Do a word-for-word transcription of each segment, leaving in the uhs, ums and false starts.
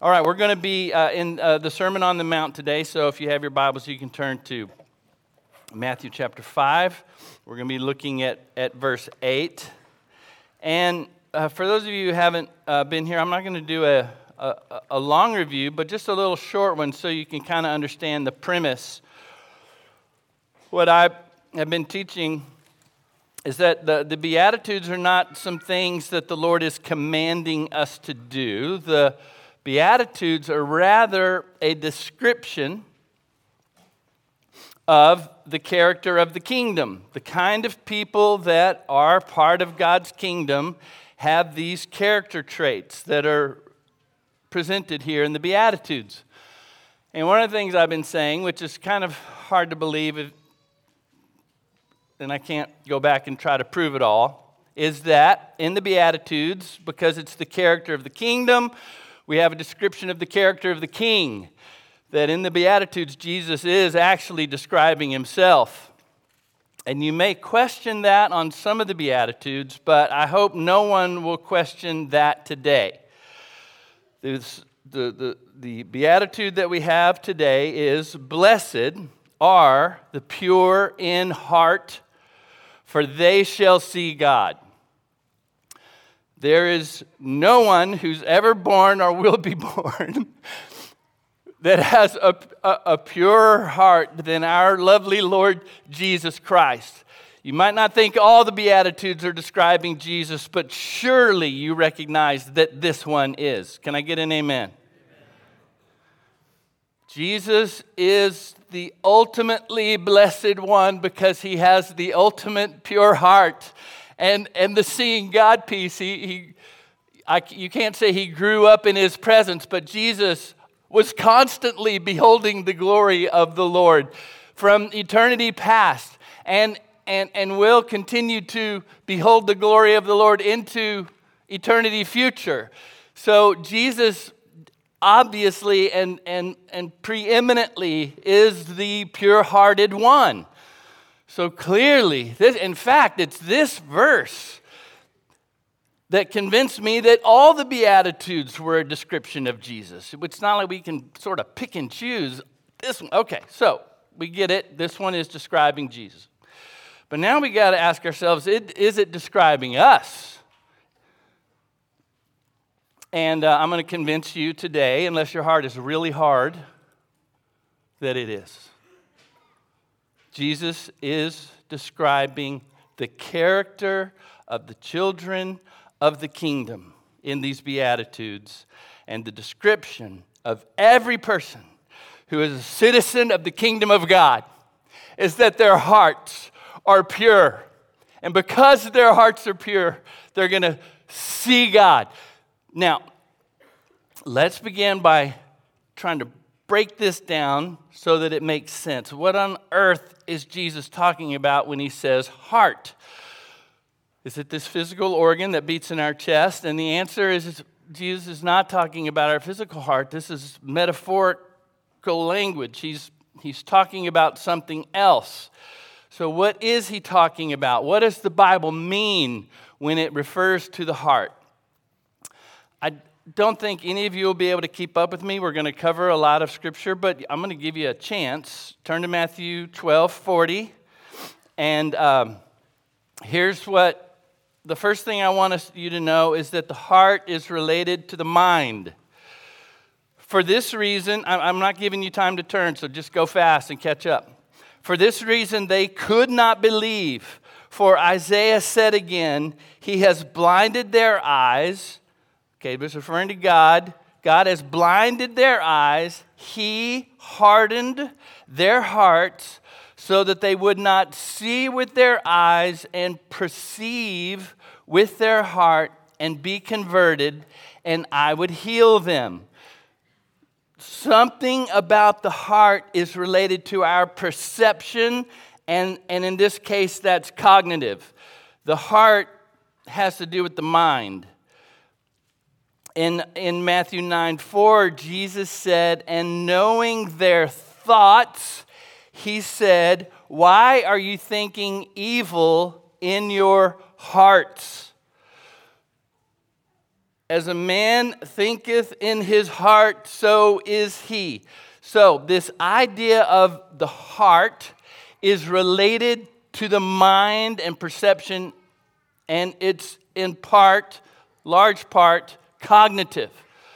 All right, we're going to be uh, in uh, the Sermon on the Mount today, so if you have your Bibles, you can turn to Matthew chapter five. We're going to be looking at, at verse eight. And uh, for those of you who haven't uh, been here, I'm not going to do a, a, a long review, but just a little short one so you can kind of understand the premise. What I have been teaching is that the, the Beatitudes are not some things that the Lord is commanding us to do. The Beatitudes are rather a description of the character of the kingdom. The kind of people that are part of God's kingdom have these character traits that are presented here in the Beatitudes. And one of the things I've been saying, which is kind of hard to believe, and I can't go back and try to prove it all, is that in the Beatitudes, because it's the character of the kingdom, we have a description of the character of the king. That in the Beatitudes, Jesus is actually describing himself. And you may question that on some of the Beatitudes, but I hope no one will question that today. This, the, the, the Beatitude that we have today is, "Blessed are the pure in heart, for they shall see God." There is no one who's ever born or will be born that has a, a, a purer heart than our lovely Lord Jesus Christ. You might not think all the Beatitudes are describing Jesus, but surely you recognize that this one is. Can I get an amen? Amen. Jesus is the ultimately blessed one because he has the ultimate pure heart. And and the seeing God piece, he, he I, you can't say he grew up in his presence, but Jesus was constantly beholding the glory of the Lord from eternity past, and and and will continue to behold the glory of the Lord into eternity future. So Jesus obviously and and and preeminently is the pure-hearted one. So clearly, this, in fact, it's this verse that convinced me that all the Beatitudes were a description of Jesus. It's not like we can sort of pick and choose this one. Okay, so we get it. This one is describing Jesus. But now we got to ask ourselves, is it describing us? And uh, I'm going to convince you today, unless your heart is really hard, that it is. Jesus is describing the character of the children of the kingdom in these Beatitudes, and the description of every person who is a citizen of the kingdom of God is that their hearts are pure. And because their hearts are pure, they're going to see God. Now, let's begin by trying to break this down so that it makes sense. What on earth is Jesus talking about when he says heart? Is it this physical organ that beats in our chest? And the answer is Jesus is not talking about our physical heart. This is metaphorical language. He's, he's talking about something else. So what is he talking about? What does the Bible mean when it refers to the heart? I don't think any of you will be able to keep up with me. We're going to cover a lot of scripture, but I'm going to give you a chance. Turn to Matthew twelve forty. And um, here's what the first thing I want us, you to know is that the heart is related to the mind. For this reason, I'm not giving you time to turn, so just go fast and catch up. For this reason, they could not believe. For Isaiah said again, "He has blinded their eyes." Okay, this is referring to God. God has blinded their eyes. He hardened their hearts so that they would not see with their eyes and perceive with their heart and be converted, and I would heal them. Something about the heart is related to our perception, and, and in this case, that's cognitive. The heart has to do with the mind. In, in Matthew nine four, Jesus said, "And knowing their thoughts, he said, 'Why are you thinking evil in your hearts?'" As a man thinketh in his heart, so is he. So this idea of the heart is related to the mind and perception, and it's in part, large part, cognitive.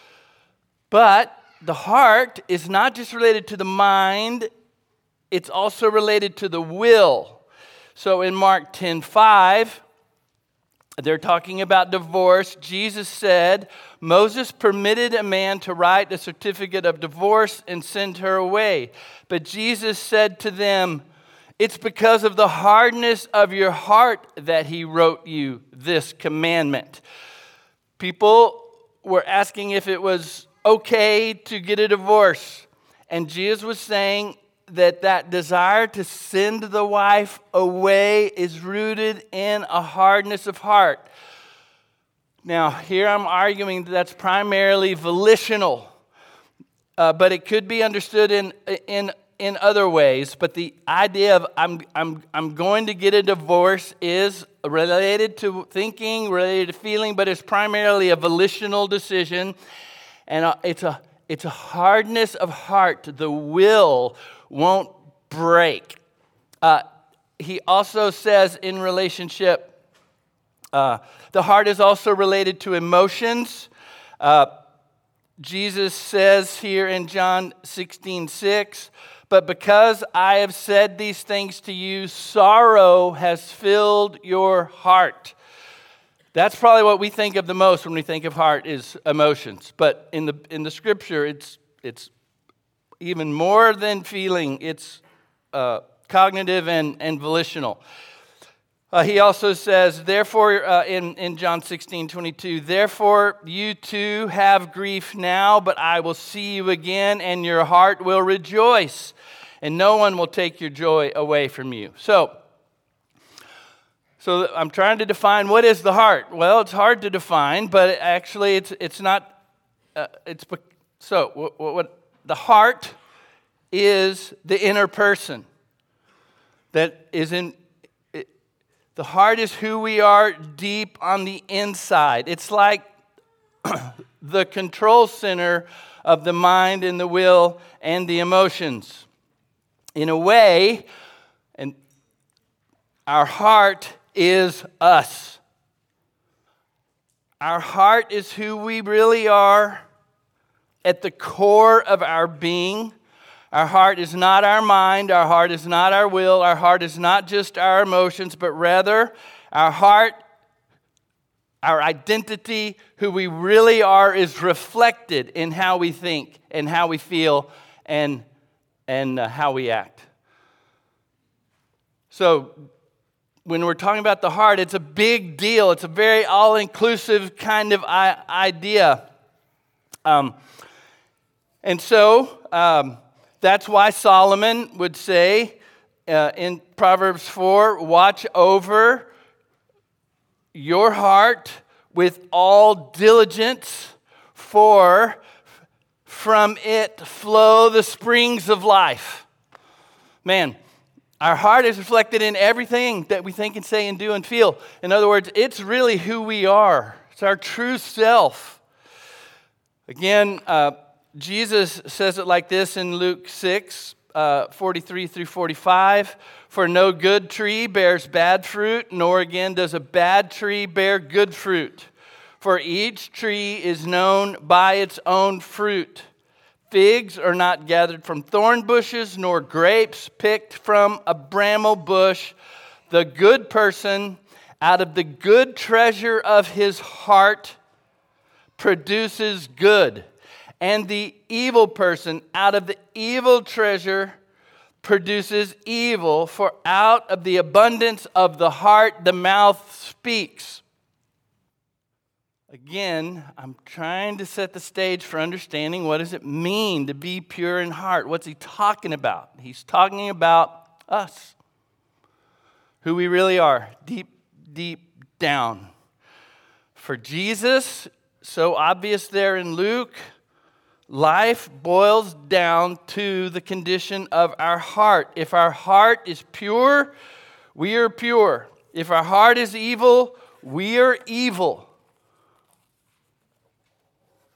But the heart is not just related to the mind, it's also related to the will. So in Mark ten five, they're talking about divorce. Jesus said, Moses permitted a man to write a certificate of divorce and send her away. But Jesus said to them, it's because of the hardness of your heart that he wrote you this commandment. People were asking if it was okay to get a divorce. And Jesus was saying that that desire to send the wife away is rooted in a hardness of heart. Now, here I'm arguing that that's primarily volitional, uh, but it could be understood in in in other ways. But the idea of I'm I'm I'm going to get a divorce is related to thinking, related to feeling, but it's primarily a volitional decision, and it's a it's a hardness of heart. The will won't break. Uh, he also says in relationship, uh, the heart is also related to emotions. Uh, Jesus says here in John sixteen six, but because I have said these things to you, sorrow has filled your heart. That's probably what we think of the most when we think of heart is emotions. But in the in the scripture, it's it's even more than feeling, it's uh, cognitive and, and volitional. Uh, he also says, therefore, uh, in, in John sixteen twenty-two, therefore you too have grief now, but I will see you again, and your heart will rejoice, and no one will take your joy away from you. So, so I'm trying to define what is the heart. Well, it's hard to define, but actually it's it's not, uh, it's, so what, what the heart is the inner person that is in, it, the heart is who we are deep on the inside. It's like the control center of the mind and the will and the emotions. In a way, and our heart is us. Our heart is who we really are. At the core of our being. Our heart is not our mind, our heart is not our will, our heart is not just our emotions, but rather our heart, our identity, who we really are, is reflected in how we think and how we feel and, and uh, how we act. So when we're talking about the heart, it's a big deal. It's a very all-inclusive kind of I- idea. Um, And so, um, that's why Solomon would say uh, in Proverbs four, watch over your heart with all diligence, for from it flow the springs of life. Man, our heart is reflected in everything that we think and say and do and feel. In other words, it's really who we are. It's our true self. Again, uh, Jesus says it like this in Luke six, uh, forty-three through forty-five. For no good tree bears bad fruit, nor again does a bad tree bear good fruit. For each tree is known by its own fruit. Figs are not gathered from thorn bushes, nor grapes picked from a bramble bush. The good person, out of the good treasure of his heart, produces good. And the evil person, out of the evil treasure, produces evil. For out of the abundance of the heart, the mouth speaks. Again, I'm trying to set the stage for understanding what does it mean to be pure in heart. What's he talking about? He's talking about us, who we really are, deep, deep down. For Jesus, so obvious there in Luke, life boils down to the condition of our heart. If our heart is pure, we are pure. If our heart is evil, we are evil.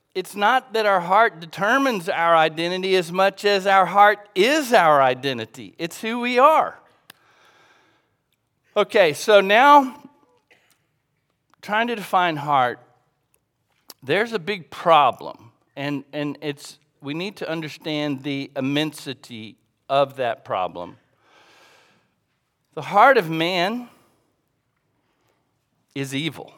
it's not that our heart determines our identity as much as our heart is our identity. It's who we are. Okay, so now, trying to define heart, there's a big problem, and, and it's we need to understand the immensity of that problem. The heart of man is evil,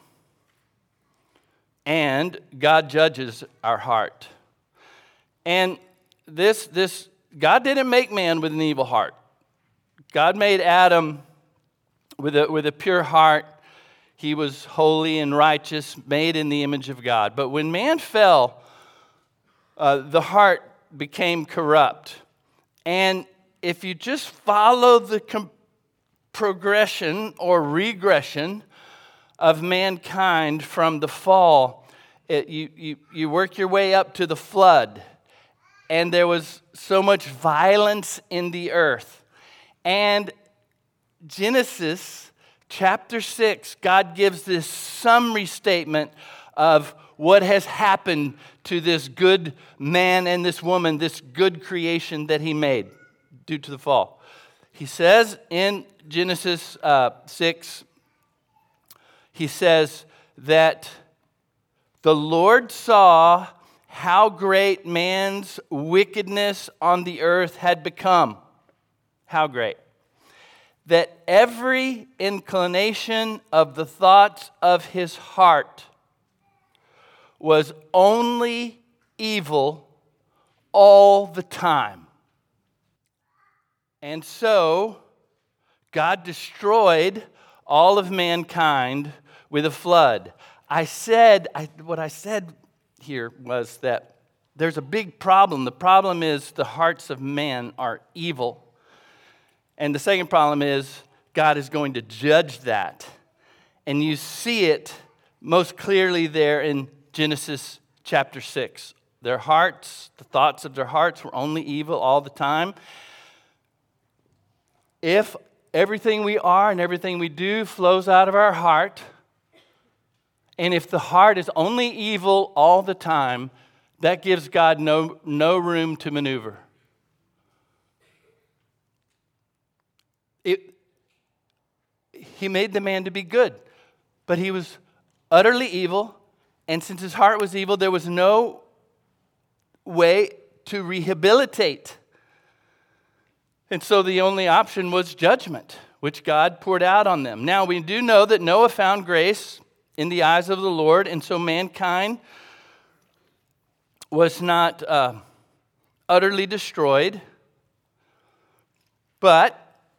and God judges our heart. And this, this God didn't make man with an evil heart. God made Adam with a, with a pure heart. He was holy and righteous, made in the image of God. But when man fell, uh, the heart became corrupt. And if you just follow the com- progression or regression of mankind from the fall, it, you, you, you work your way up to the flood. And there was so much violence in the earth. And Genesis chapter six, God gives this summary statement of what has happened to this good man and this woman, this good creation that he made due to the fall. He says in Genesis uh, six, he says that the Lord saw how great man's wickedness on the earth had become. How great? That every inclination of the thoughts of his heart was only evil all the time. And so, God destroyed all of mankind with a flood. I said, I, what I said here was that there's a big problem. The problem is the hearts of man are evil. And the second problem is God is going to judge that. And you see it most clearly there in Genesis chapter six. Their hearts, the thoughts of their hearts were only evil all the time. If everything we are and everything we do flows out of our heart, and if the heart is only evil all the time, that gives God no, no room to maneuver. It, he made the man to be good, but he was utterly evil, and since his heart was evil, there was no way to rehabilitate. And so the only option was judgment, which God poured out on them. Now, we do know that Noah found grace in the eyes of the Lord, and so mankind was not uh, utterly destroyed. But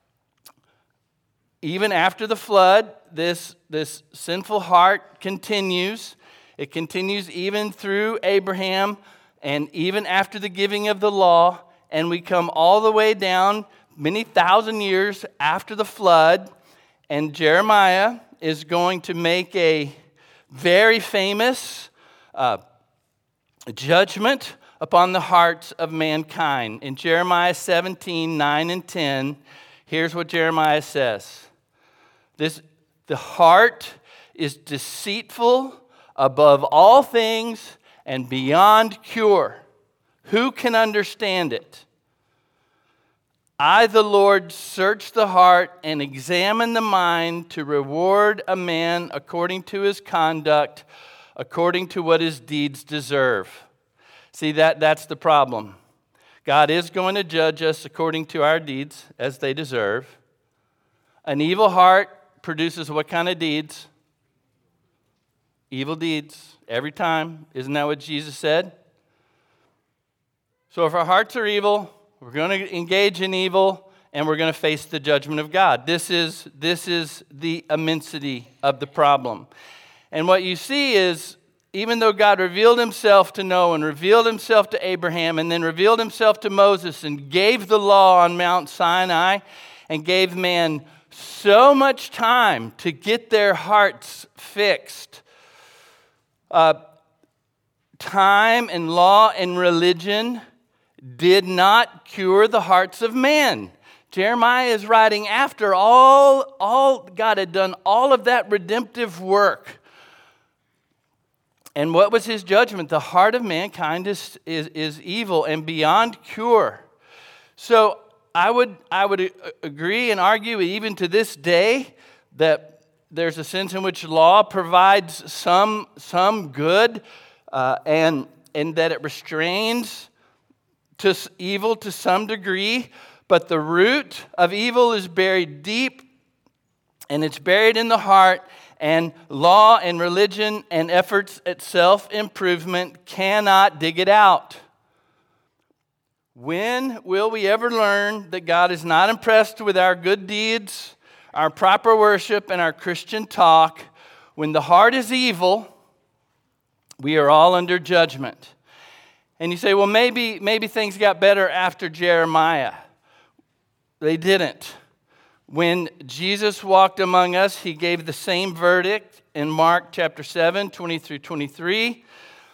even after the flood, this, this sinful heart continues. It continues even through Abraham and even after the giving of the law. And we come all the way down many thousand years after the flood. And Jeremiah is going to make a very famous uh, judgment upon the hearts of mankind. In Jeremiah seventeen, nine and ten, here's what Jeremiah says. This, the heart is deceitful above all things and beyond cure. Who can understand it? I, the Lord, search the heart and examine the mind to reward a man according to his conduct, according to what his deeds deserve. See, that, that's the problem. God is going to judge us according to our deeds as they deserve. An evil heart produces what kind of deeds? Evil deeds every time. Isn't that what Jesus said? So if our hearts are evil, we're going to engage in evil, and we're going to face the judgment of God. This is, this is the immensity of the problem. And what you see is, even though God revealed himself to Noah and revealed himself to Abraham and then revealed himself to Moses and gave the law on Mount Sinai and gave man so much time to get their hearts fixed, uh, time and law and religion did not cure the hearts of man. Jeremiah is writing after all, all God had done all of that redemptive work. And what was his judgment? The heart of mankind is, is, is evil and beyond cure. So I would, I would agree and argue even to this day that there's a sense in which law provides some, some good uh, and, and that it restrains to evil to some degree. But the root of evil is buried deep, and it's buried in the heart. And law and religion and efforts at self-improvement cannot dig it out. When will we ever learn that God is not impressed with our good deeds, our proper worship, and our Christian talk? When the heart is evil, we are all under judgment. And you say, well, maybe, maybe things got better after Jeremiah. They didn't. When Jesus walked among us, he gave the same verdict in Mark chapter seven, twenty through twenty-three.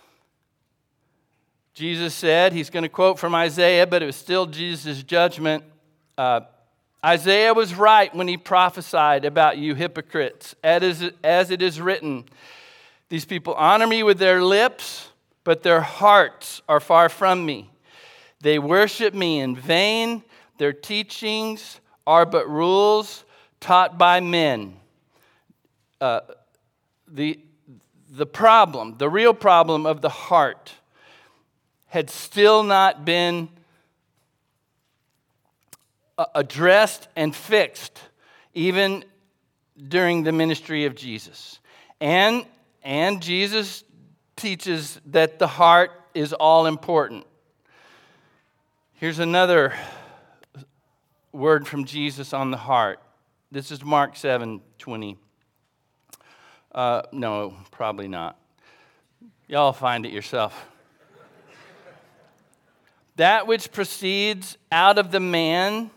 Jesus said, he's going to quote from Isaiah, but it was still Jesus' judgment. Uh, Isaiah was right when he prophesied about you hypocrites, as it is written, these people honor me with their lips, but their hearts are far from me. They worship me in vain. Their teachings are but rules taught by men. Uh, the, the problem, the real problem of the heart had still not been uh, addressed and fixed even during the ministry of Jesus. And, and Jesus teaches that the heart is all important. Here's another word from Jesus on the heart. This is Mark seven twenty. Uh, no, probably not. Y'all find it yourself. That which proceeds out of the man,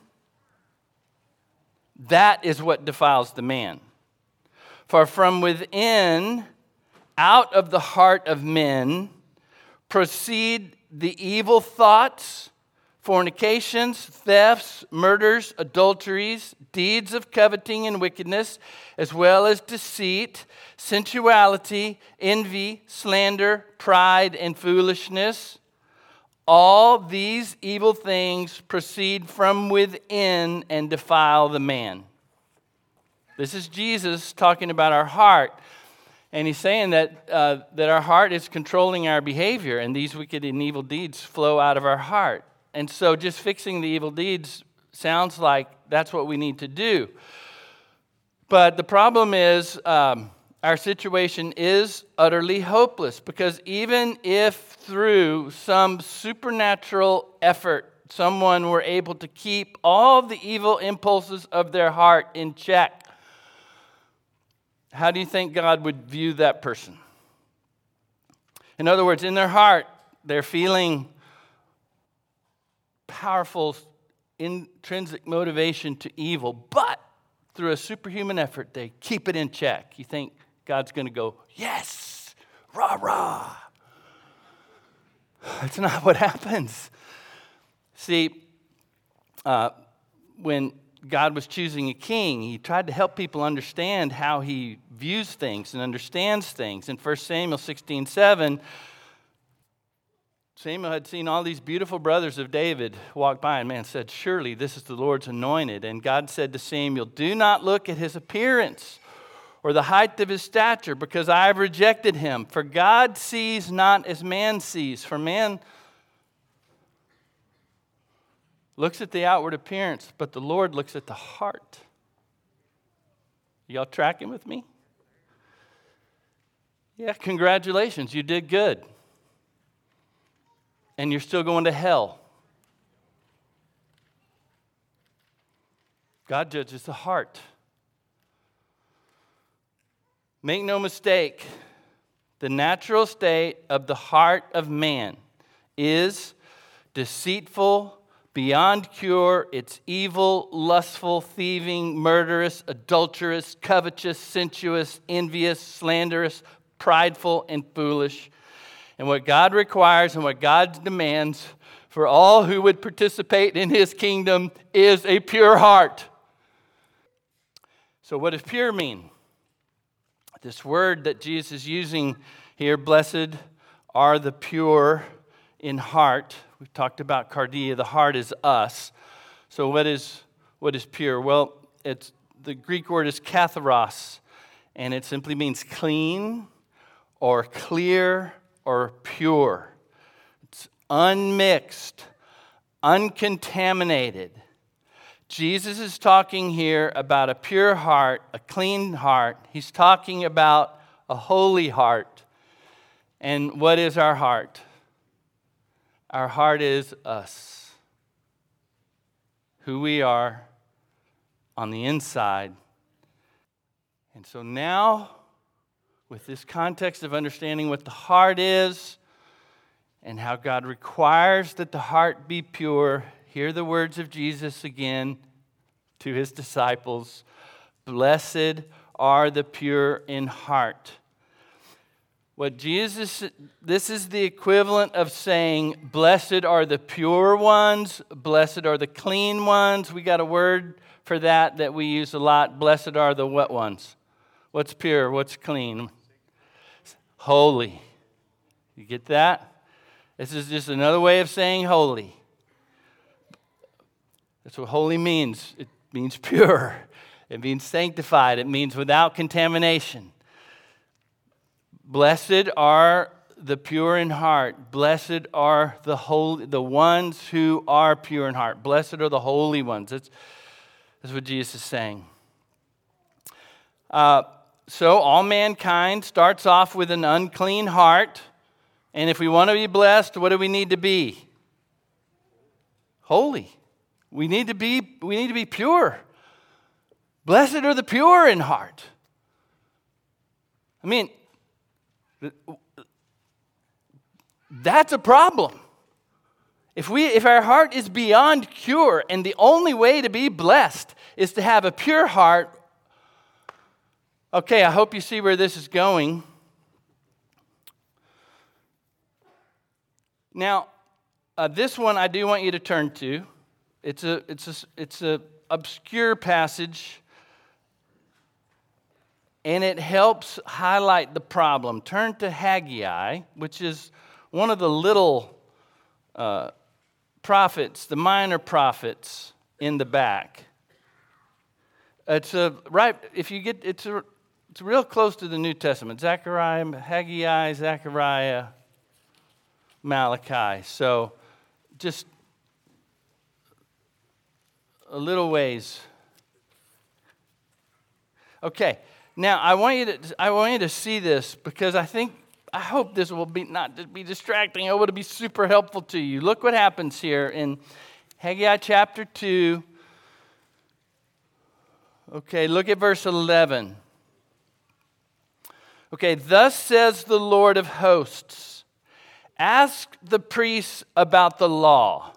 that is what defiles the man. For from within, out of the heart of men, proceed the evil thoughts, fornications, thefts, murders, adulteries, deeds of coveting and wickedness, as well as deceit, sensuality, envy, slander, pride, and foolishness. All these evil things proceed from within and defile the man. This is Jesus talking about our heart. And he's saying that, uh, that our heart is controlling our behavior, and these wicked and evil deeds flow out of our heart. And so just fixing the evil deeds sounds like that's what we need to do. But the problem is um, our situation is utterly hopeless, because even if through some supernatural effort someone were able to keep all the evil impulses of their heart in check, how do you think God would view that person? In other words, in their heart, they're feeling powerful intrinsic motivation to evil, but through a superhuman effort, they keep it in check. You think God's going to go, yes, rah, rah. That's not what happens. See, uh, when God was choosing a king, he tried to help people understand how he views things and understands things. In First Samuel sixteen seven, Samuel had seen all these beautiful brothers of David walk by, and man said, surely this is the Lord's anointed. And God said to Samuel, do not look at his appearance or the height of his stature, because I have rejected him. For God sees not as man sees. For man looks at the outward appearance, but the Lord looks at the heart. Y'all tracking with me? Yeah, congratulations, you did good. And you're still going to hell. God judges the heart. Make no mistake, the natural state of the heart of man is deceitful, beyond cure. It's evil, lustful, thieving, murderous, adulterous, covetous, sensuous, envious, slanderous, prideful, and foolish. And what God requires and what God demands for all who would participate in his kingdom is a pure heart. So what does pure mean? This word that Jesus is using Here, blessed are the pure in heart. We've talked about cardia. The heart is us. So what is what is pure? Well, it's the Greek word is katharos, and it simply means clean or clear or pure. It's unmixed, uncontaminated. Jesus is talking here about a pure heart, a clean heart. He's talking about a holy heart. And what is our heart? Our heart is us. Who we are on the inside. And so now, with this context of understanding what the heart is and how God requires that the heart be pure, hear the words of Jesus again to his disciples. Blessed are the pure in heart. What Jesus, this is the equivalent of saying, blessed are the pure ones, blessed are the clean ones. We got a word for that that we use a lot. Blessed are the what ones? What's pure? What's clean? Holy. You get that? This is just another way of saying holy. That's what holy means. It means pure. It means sanctified. It means without contamination. Blessed are the pure in heart. Blessed are the holy, the ones who are pure in heart. Blessed are the holy ones. That's, that's what Jesus is saying. Uh, so all mankind starts off with an unclean heart. And if we want to be blessed, what do we need to be? Holy. We need to be, we need to be pure. Blessed are the pure in heart. I mean, that's a problem. If we if our heart is beyond pure and the only way to be blessed is to have a pure heart, okay, I hope you see where this is going. Now, uh, this one I do want you to turn to. It's a it's a it's a obscure passage. And it helps highlight the problem. Turn to Haggai, which is one of the little uh, prophets, the minor prophets in the back. It's a right. If you get, it's a, it's real close to the New Testament. Zechariah, Haggai, Zechariah, Malachi. So, just a little ways. Okay. Now, I want you to I want you to see this because I think I hope this will be not just be distracting. I want to be super helpful to you. Look what happens here in Haggai chapter two. Okay, look at verse eleven. Okay, thus says the Lord of hosts, ask the priests about the law.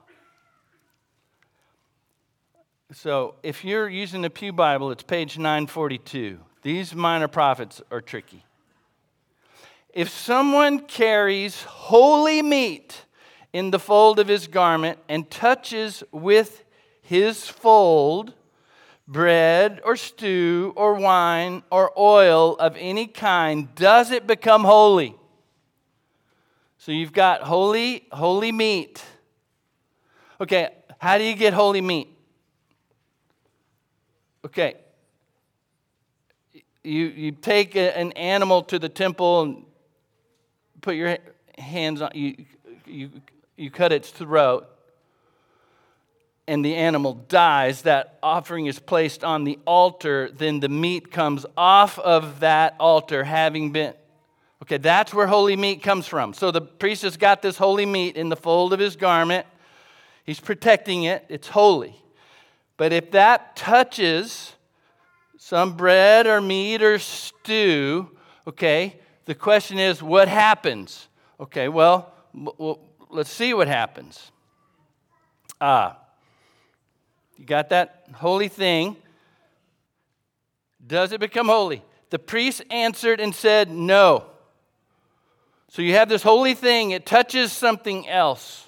So, if you're using the Pew Bible, it's page nine forty-two. These minor prophets are tricky. If someone carries holy meat in the fold of his garment and touches with his fold bread or stew or wine or oil of any kind, does it become holy? So you've got holy, holy meat. Okay, how do you get holy meat? Okay. You you take a, an animal to the temple and put your hands on you you you cut its throat and the animal dies. That offering is placed on the altar. Then the meat comes off of that altar, having been okay. That's where holy meat comes from. So the priest has got this holy meat in the fold of his garment. He's protecting it. It's holy. But if that touches some bread or meat or stew, okay, the question is, what happens? Okay, well, well let's see what happens. Ah, you got that holy thing. Does it become holy? The priest answered and said, no. So you have this holy thing, it touches something else.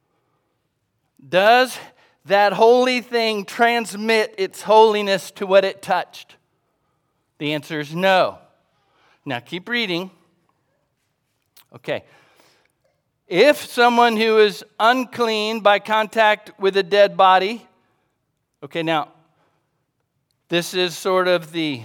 Does that holy thing transmit its holiness to what it touched? The answer is no. Now keep reading. Okay. If someone who is unclean by contact with a dead body, okay, now, this is sort of the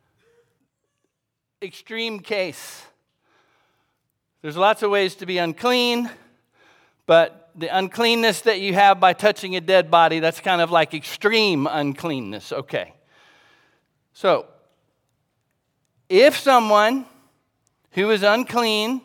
extreme case. There's lots of ways to be unclean, but the uncleanness that you have by touching a dead body, that's kind of like extreme uncleanness. Okay. So, if someone who is unclean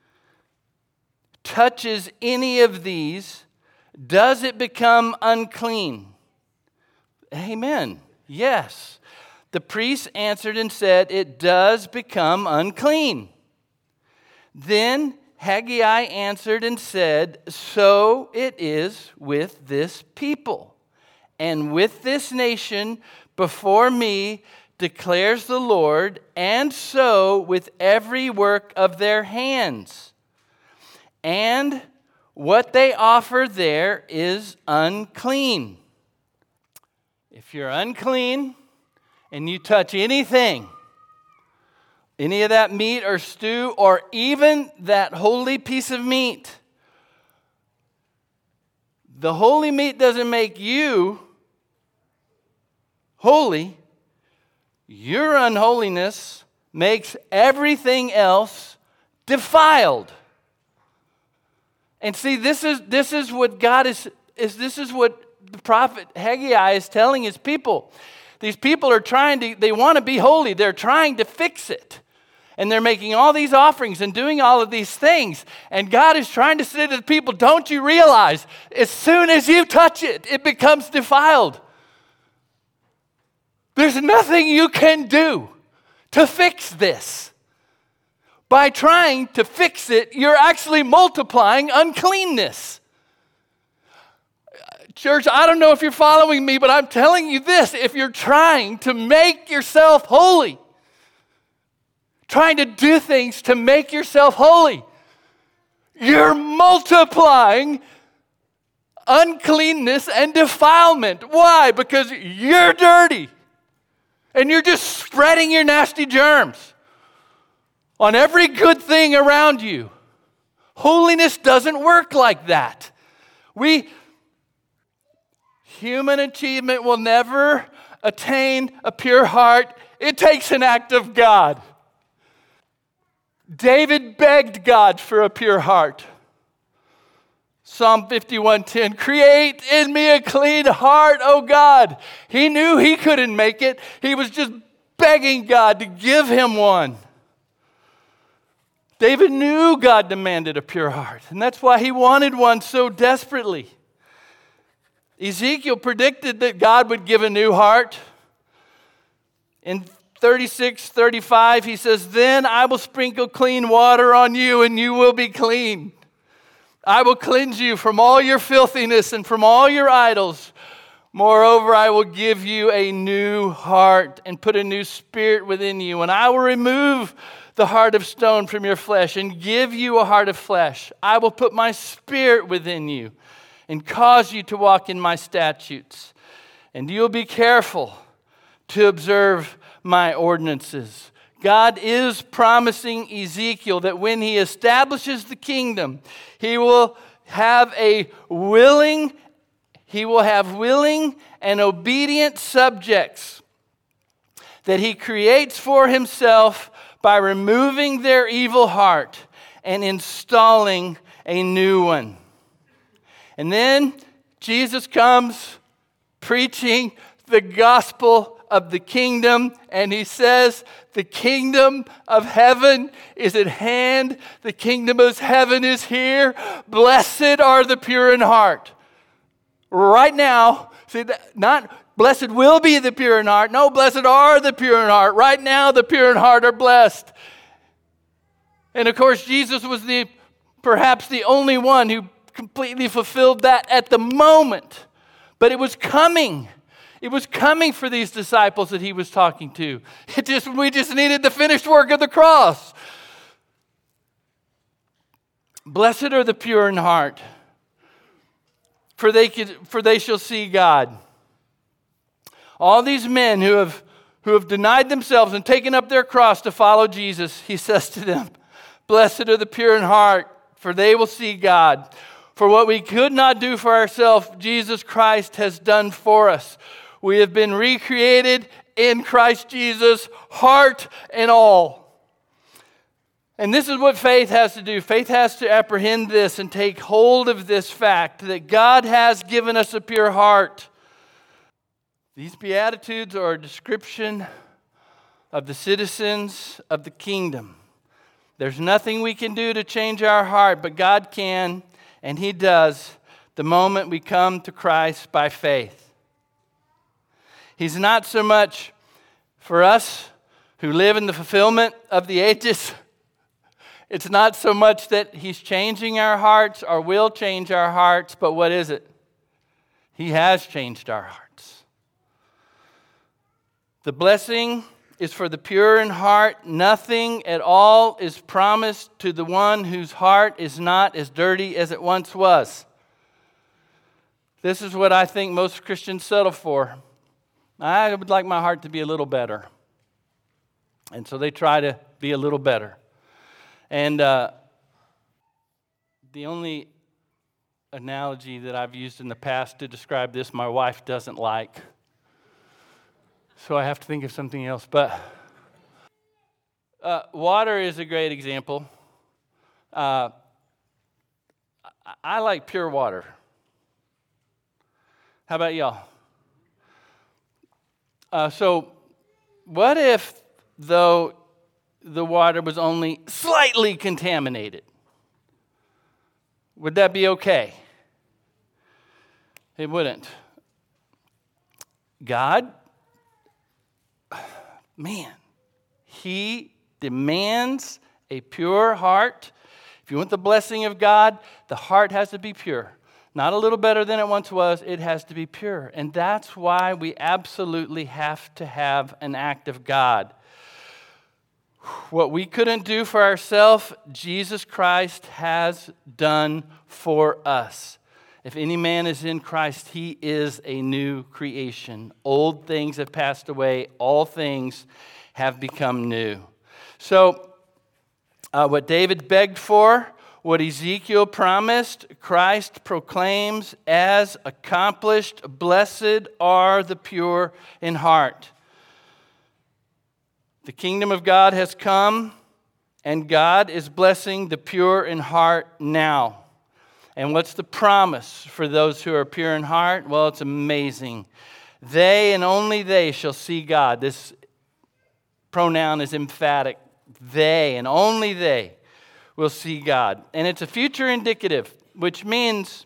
touches any of these, does it become unclean? Amen. Yes. The priest answered and said, it does become unclean. Then Haggai answered and said, so it is with this people and with this nation before me, declares the Lord, and so with every work of their hands. And what they offer there is unclean. If you're unclean and you touch anything, any of that meat or stew, or even that holy piece of meat, the holy meat doesn't make you holy. Your unholiness makes everything else defiled. And see, this is this is what God is, is this is what the prophet Haggai is telling his people. These people are trying to, they want to be holy. They're trying to fix it. And they're making all these offerings and doing all of these things. And God is trying to say to the people, don't you realize, as soon as you touch it, it becomes defiled. There's nothing you can do to fix this. By trying to fix it, you're actually multiplying uncleanness. Church, I don't know if you're following me, but I'm telling you this. If you're trying to make yourself holy, trying to do things to make yourself holy, you're multiplying uncleanness and defilement. Why? Because you're dirty. And you're just spreading your nasty germs on every good thing around you. Holiness doesn't work like that. We, human achievement will never attain a pure heart. It takes an act of God. David begged God for a pure heart. Psalm fifty-one ten, create in me a clean heart, O God. He knew he couldn't make it. He was just begging God to give him one. David knew God demanded a pure heart, and that's why he wanted one so desperately. Ezekiel predicted that God would give a new heart. In thirty-six thirty-five, he says, then I will sprinkle clean water on you, and you will be clean. I will cleanse you from all your filthiness and from all your idols. Moreover, I will give you a new heart and put a new spirit within you. And I will remove the heart of stone from your flesh and give you a heart of flesh. I will put my spirit within you and cause you to walk in my statutes. And you'll be careful to observe my ordinances. God is promising Ezekiel that when he establishes the kingdom, he will have a willing, he will have willing and obedient subjects that he creates for himself by removing their evil heart and installing a new one. And then Jesus comes preaching the gospel of the kingdom, and he says, the kingdom of heaven is at hand. The kingdom of heaven is here. Blessed are the pure in heart. Right now, see, that, not blessed will be the pure in heart. No, blessed are the pure in heart. Right now, the pure in heart are blessed. And of course, Jesus was the perhaps the only one who completely fulfilled that at the moment. But it was coming. It was coming for these disciples that he was talking to. It just, we just needed the finished work of the cross. Blessed are the pure in heart, for they could, for they shall see God. All these men who have, who have denied themselves and taken up their cross to follow Jesus, he says to them, Blessed are the pure in heart, for they will see God. For what we could not do for ourselves, Jesus Christ has done for us. We have been recreated in Christ Jesus, heart and all. And this is what faith has to do. Faith has to apprehend this and take hold of this fact that God has given us a pure heart. These Beatitudes are a description of the citizens of the kingdom. There's nothing we can do to change our heart, but God can, and He does the moment we come to Christ by faith. He's not so much for us who live in the fulfillment of the ages. It's not so much that He's changing our hearts or will change our hearts, but what is it? He has changed our hearts. The blessing is for the pure in heart. Nothing at all is promised to the one whose heart is not as dirty as it once was. This is what I think most Christians settle for. I would like my heart to be a little better. And so they try to be a little better. And uh, the only analogy that I've used in the past to describe this, my wife doesn't like. So I have to think of something else. But uh, water is a great example. Uh, I like pure water. How about y'all? Uh, so what if, though, the water was only slightly contaminated? Would that be okay? It wouldn't. God, man, He demands a pure heart. If you want the blessing of God, the heart has to be pure. Not a little better than it once was, it has to be pure. And that's why we absolutely have to have an act of God. What we couldn't do for ourselves, Jesus Christ has done for us. If any man is in Christ, he is a new creation. Old things have passed away, all things have become new. So, uh, what David begged for, what Ezekiel promised, Christ proclaims as accomplished. Blessed are the pure in heart. The kingdom of God has come, and God is blessing the pure in heart now. And what's the promise for those who are pure in heart? Well, it's amazing. They and only they shall see God. This pronoun is emphatic. They and only they will see God. And it's a future indicative, which means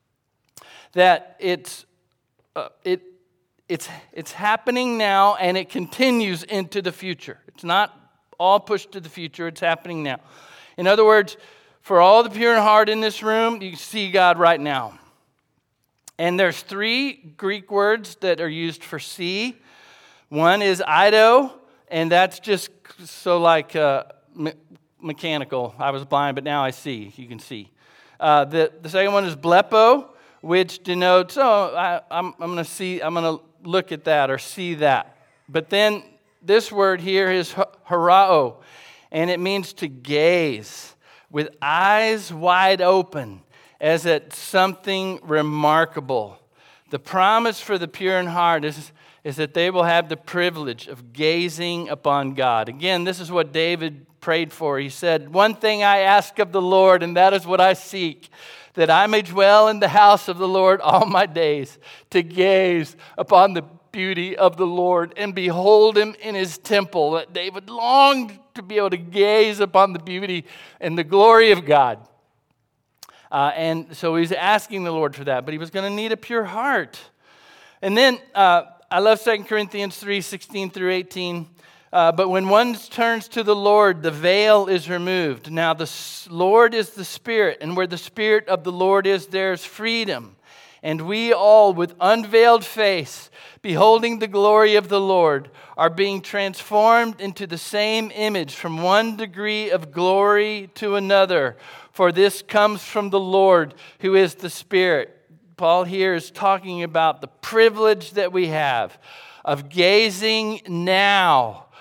that it's uh, it it's it's happening now and it continues into the future. It's not all pushed to the future, it's happening now. In other words, for all the pure in heart in this room, you can see God right now. And there's three Greek words that are used for see. One is eido, and that's just so like uh, me- mechanical. I was blind, but now I see. You can see. Uh, the, the second one is blepo, which denotes, oh, I, I'm, I'm going to see, I'm going to look at that or see that. But then this word here is harao, and it means to gaze with eyes wide open as at something remarkable. The promise for the pure in heart is, is that they will have the privilege of gazing upon God. Again, this is what David prayed for. He said, one thing I ask of the Lord, and that is what I seek, that I may dwell in the house of the Lord all my days, to gaze upon the beauty of the Lord and behold Him in His temple. That David longed to be able to gaze upon the beauty and the glory of God. Uh, and so he's asking the Lord for that, but he was going to need a pure heart. And then uh, I love Second Corinthians three, sixteen through eighteen. Uh, but when one turns to the Lord, the veil is removed. Now the Lord is the Spirit, and where the Spirit of the Lord is, there's freedom. And we all, with unveiled face, beholding the glory of the Lord, are being transformed into the same image from one degree of glory to another. For this comes from the Lord, who is the Spirit. Paul here is talking about the privilege that we have of gazing now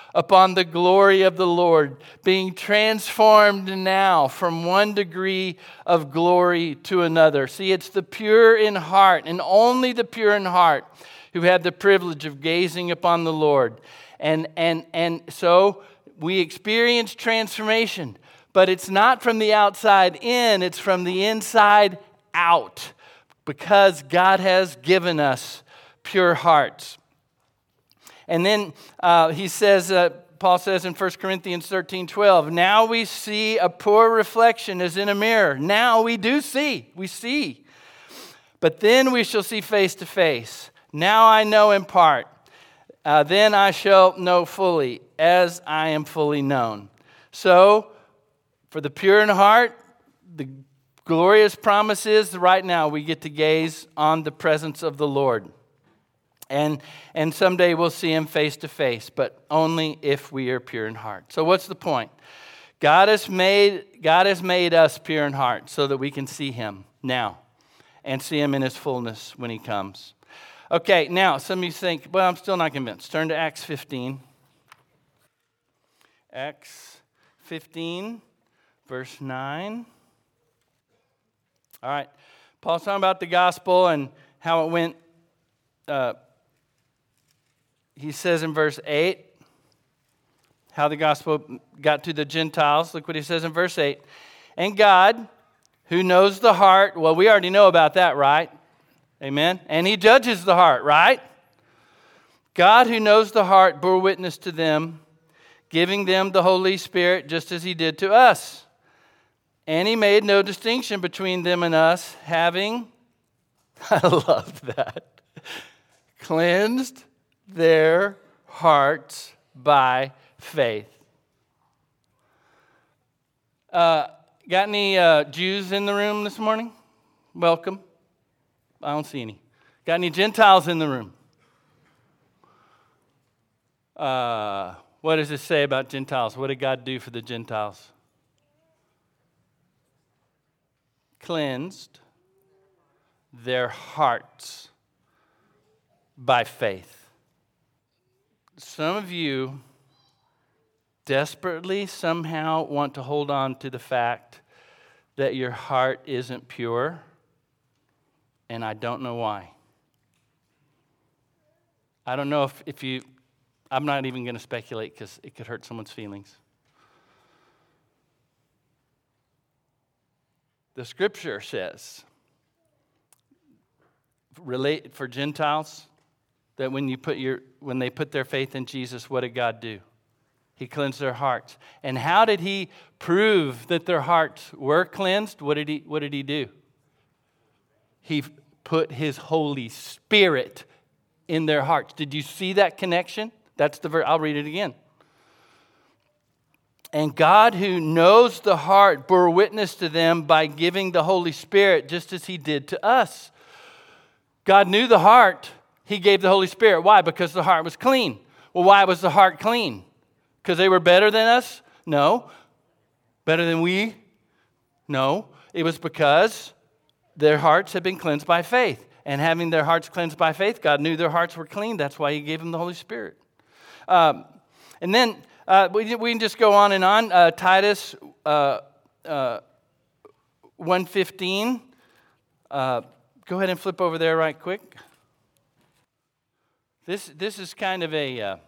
upon the glory of the Lord, being transformed now from one degree of glory to another. See, it's the pure in heart, and only the pure in heart, who have the privilege of gazing upon the Lord. And, and, and so we experience transformation, but it's not from the outside in, it's from the inside out, because God has given us pure hearts. And then uh, he says, uh, Paul says in First Corinthians thirteen twelve, now we see a poor reflection as in a mirror. Now we do see, we see. But then we shall see face to face. Now I know in part. Uh, then I shall know fully, as I am fully known. So, for the pure in heart, the glorious promise is right now we get to gaze on the presence of the Lord. And, and someday we'll see him face to face, but only if we are pure in heart. So what's the point? God has made, God has made us pure in heart so that we can see him now and see him in his fullness when he comes. Okay, now some of you think, well, I'm still not convinced. Turn to Acts fifteen. Acts fifteen, verse nine. All right, Paul's talking about the gospel and how it went. Uh, he says in verse eight, how the gospel got to the Gentiles. Look what he says in verse eight. And God, who knows the heart, well, we already know about that, right? Amen? And he judges the heart, right? God, who knows the heart, bore witness to them, giving them the Holy Spirit just as he did to us. And he made no distinction between them and us, having, I love that, cleansed their hearts by faith. Uh, got any uh, Jews in the room this morning? Welcome. I don't see any. Got any Gentiles in the room? Uh, what does it say about Gentiles? What did God do for the Gentiles? Cleansed their hearts by faith. Some of you desperately somehow want to hold on to the fact that your heart isn't pure, and I don't know why. I don't know if, if you, I'm not even going to speculate because it could hurt someone's feelings. The scripture says, relate for Gentiles, that when you put your when they put their faith in Jesus, what did God do? He cleansed their hearts. And how did he prove that their hearts were cleansed? What did he what did he do? He put his Holy Spirit in their hearts. Did you see that connection? That's the verse. I'll read it again. And God, who knows the heart, bore witness to them by giving the Holy Spirit, just as he did to us. God knew the heart. He gave the Holy Spirit. Why? Because the heart was clean. Well, why was the heart clean? Because they were better than us? No. Better than we? No. It was because their hearts had been cleansed by faith. And having their hearts cleansed by faith, God knew their hearts were clean. That's why he gave them the Holy Spirit. Um, and then uh, we, we can just go on and on. Uh, Titus uh, uh, one fifteen. Uh, go ahead and flip over there right quick. This this is kind of a uh,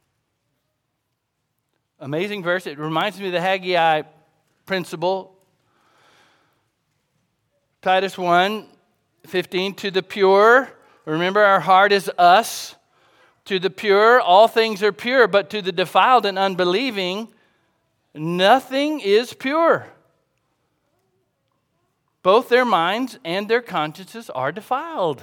amazing verse. It reminds me of the Haggai principle. Titus one fifteen, to the pure, remember our heart is us. To the pure, all things are pure, but to the defiled and unbelieving, nothing is pure. Both their minds and their consciences are defiled.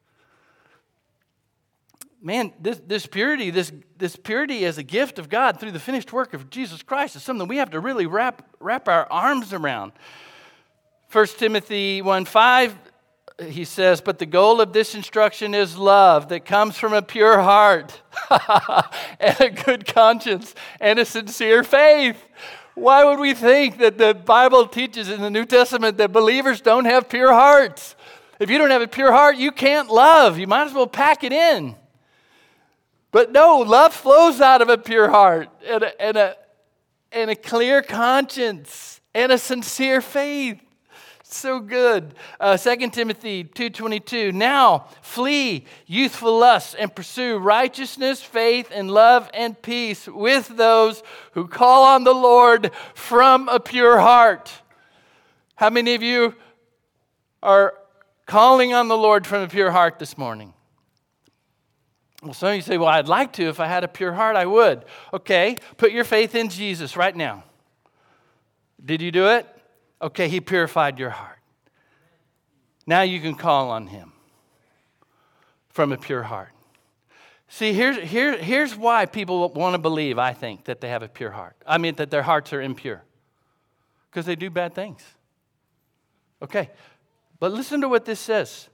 Man, this, this purity, this, this purity as a gift of God through the finished work of Jesus Christ is something we have to really wrap, wrap our arms around. First Timothy one five, he says, but the goal of this instruction is love that comes from a pure heart and a good conscience and a sincere faith. Why would we think that the Bible teaches in the New Testament that believers don't have pure hearts? If you don't have a pure heart, you can't love. You might as well pack it in. But no, love flows out of a pure heart and a, and a, and a clear conscience and a sincere faith. So good. Uh, Second Timothy two twenty-two. Now flee youthful lusts and pursue righteousness, faith, and love and peace with those who call on the Lord from a pure heart. How many of you are calling on the Lord from a pure heart this morning? Well, some of you say, well, I'd like to. If I had a pure heart, I would. Okay, put your faith in Jesus right now. Did you do it? Okay, he purified your heart. Now you can call on him from a pure heart. See, here's, here, here's why people want to believe, I think, that they have a pure heart. I mean, that their hearts are impure. Because they do bad things. Okay, but listen to what this says.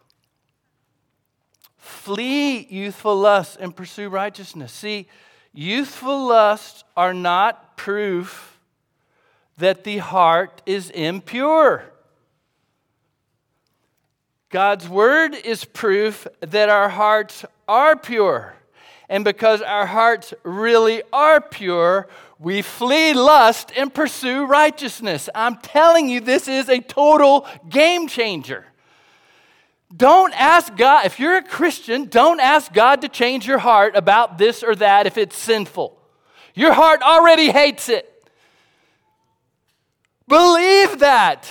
Flee youthful lusts and pursue righteousness. See, youthful lusts are not proof that the heart is impure. God's word is proof that our hearts are pure. And because our hearts really are pure, we flee lust and pursue righteousness. I'm telling you, this is a total game changer. Don't ask God, if you're a Christian, don't ask God to change your heart about this or that if it's sinful. Your heart already hates it. Believe that.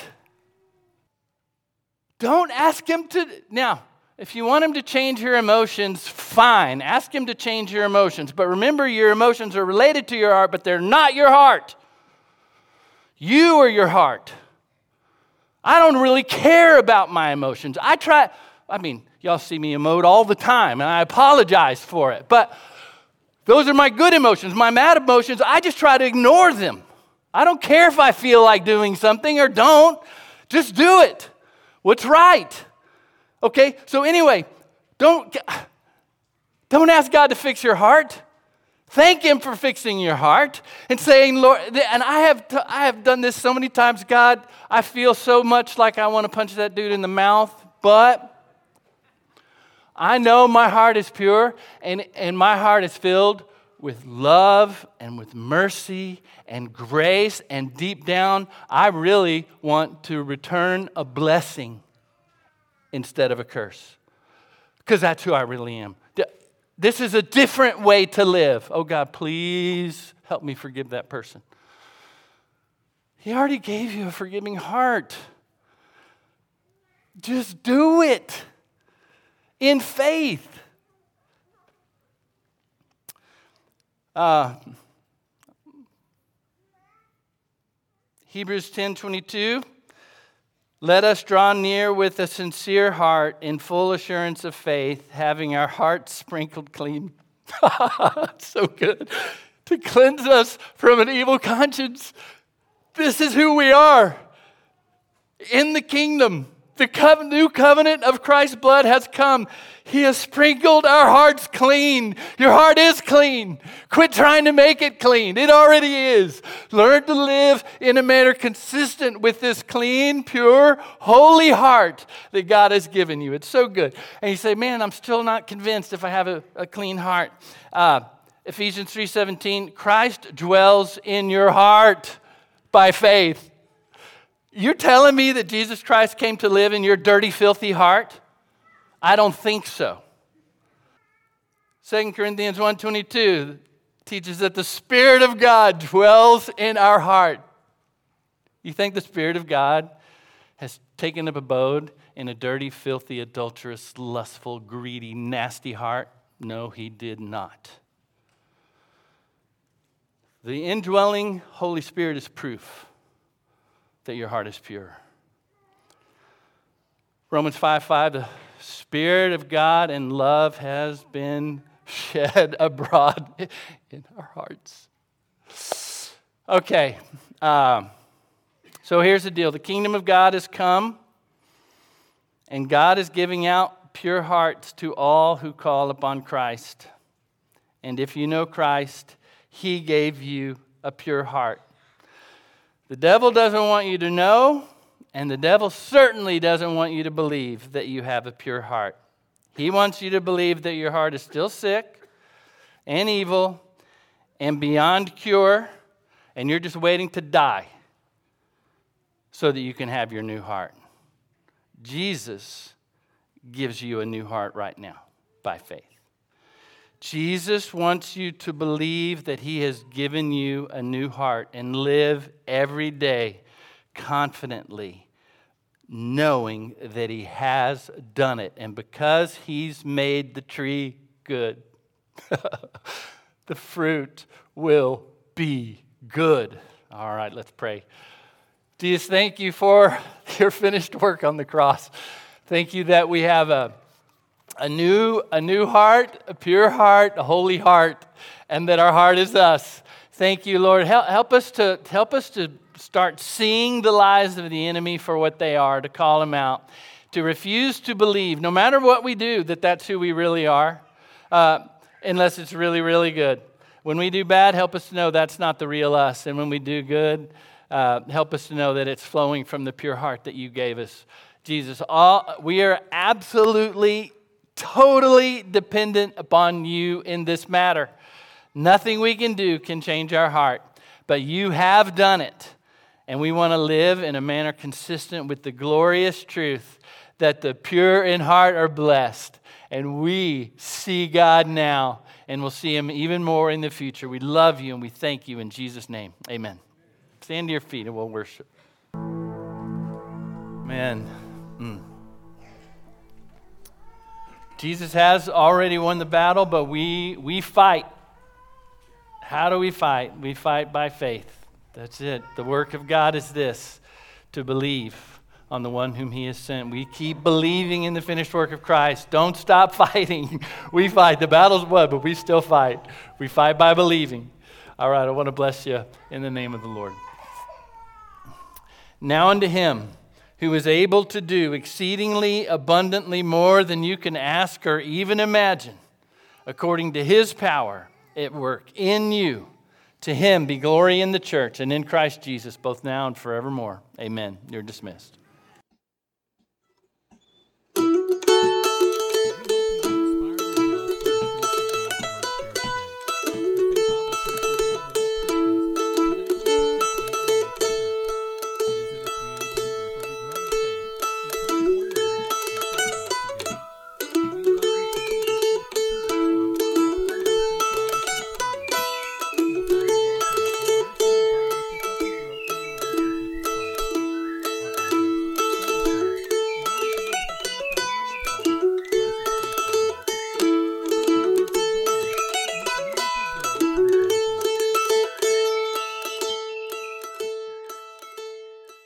Don't ask him to. Now, if you want him to change your emotions, fine. Ask him to change your emotions. But remember, your emotions are related to your heart, but they're not your heart. You are your heart. I don't really care about my emotions. I try, I mean, y'all see me emote all the time, and I apologize for it. But those are my good emotions. My mad emotions, I just try to ignore them. I don't care if I feel like doing something or don't. Just do it. What's right? Okay, so anyway, don't, don't ask God to fix your heart. Thank him for fixing your heart and saying, Lord, and I have, t- I have done this so many times. God, I feel so much like I want to punch that dude in the mouth, but I know my heart is pure and, and my heart is filled with love and with mercy and grace, and deep down, I really want to return a blessing instead of a curse, because that's who I really am. This is a different way to live. Oh God, please help me forgive that person. He already gave you a forgiving heart. Just do it in faith. Uh, Hebrews ten twenty-two. Let us draw near with a sincere heart in full assurance of faith, having our hearts sprinkled clean. So good. To cleanse us from an evil conscience. This is who we are in the kingdom. The co- new covenant of Christ's blood has come. He has sprinkled our hearts clean. Your heart is clean. Quit trying to make it clean. It already is. Learn to live in a manner consistent with this clean, pure, holy heart that God has given you. It's so good. And you say, man, I'm still not convinced if I have a, a clean heart. Uh, Ephesians three seventeen, Christ dwells in your heart by faith. You're telling me that Jesus Christ came to live in your dirty, filthy heart? I don't think so. Second Corinthians one twenty-two teaches that the Spirit of God dwells in our heart. You think the Spirit of God has taken up abode in a dirty, filthy, adulterous, lustful, greedy, nasty heart? No, he did not. The indwelling Holy Spirit is proof that your heart is pure. Romans five five, the Spirit of God and love has been shed abroad in our hearts. Okay, um, so here's the deal. The kingdom of God has come, and God is giving out pure hearts to all who call upon Christ. And if you know Christ, he gave you a pure heart. The devil doesn't want you to know, and the devil certainly doesn't want you to believe that you have a pure heart. He wants you to believe that your heart is still sick, and evil and beyond cure, and you're just waiting to die so that you can have your new heart. Jesus gives you a new heart right now by faith. Jesus wants you to believe that he has given you a new heart and live every day confidently, knowing that he has done it. And because he's made the tree good, the fruit will be good. All right, let's pray. Jesus, thank you for your finished work on the cross. Thank you that we have a, a new, a new heart, a pure heart, a holy heart, and that our heart is us. Thank you, Lord. Help, help us to help us to start seeing the lies of the enemy for what they are, to call them out, to refuse to believe, no matter what we do, that that's who we really are, uh, unless it's really, really good. When we do bad, help us to know that's not the real us. And when we do good, uh, help us to know that it's flowing from the pure heart that you gave us. Jesus, all we are absolutely, totally dependent upon you in this matter. Nothing we can do can change our heart, but you have done it. And we want to live in a manner consistent with the glorious truth that the pure in heart are blessed. And we see God now, and we'll see him even more in the future. We love you and we thank you in Jesus' name. Amen. Stand to your feet and we'll worship. Man. Mm. Jesus has already won the battle, but we we fight. How do we fight? We fight by faith. That's it. The work of God is this, to believe on the one whom he has sent. We keep believing in the finished work of Christ. Don't stop fighting. We fight. The battle's won, but we still fight. We fight by believing. All right, I want to bless you in the name of the Lord. Now unto him who is able to do exceedingly abundantly more than you can ask or even imagine, according to his power at work in you. To him be glory in the church and in Christ Jesus, both now and forevermore. Amen. You're dismissed.